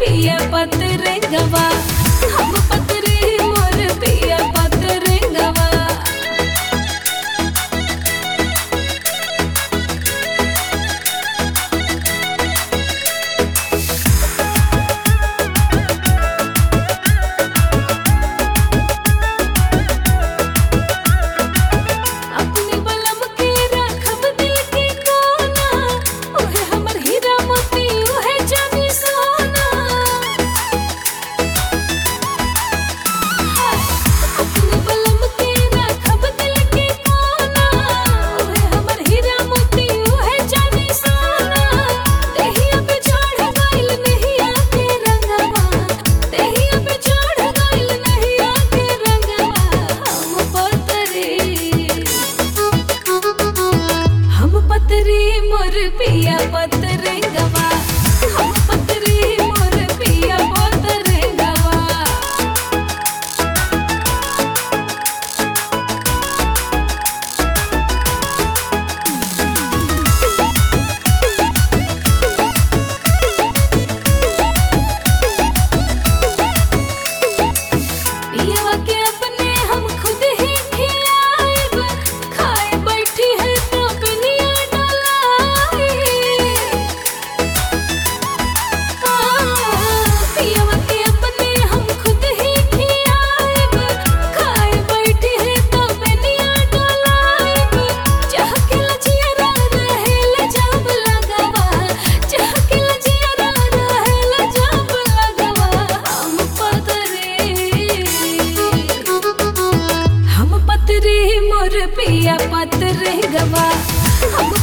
पिया पतरे गवा हम पतरे मोर पिया पतरे गवा अपने बलम के राखब दिल के कोना ओहे हमर हीरा मोती ओहे जानी सोना अपने बलम के राखब दिल के कोना ओहे हमर हीरा मोती ओहे जानी सोना देहिया पे चढ़ गइल नहिया के रंगवा देहिया पे चढ़ गइल नहिया के रंगवा हम पतरे मोर पिया पतरे गवा हम पतरे मोर पिया पतरे गवा पियवा के अपने हम खुद ही खिलाएब खाए बैठी है तो बिनिया डोलाई पियवा के अपने हम खुद ही खिलाएब खाए बैठी है तो बिनिया डोलाई चहके लजिया रहेल जब लगवा चहके लजिया रहेल जब लगवा हम पतरे मोर पिया पतरे गवा हम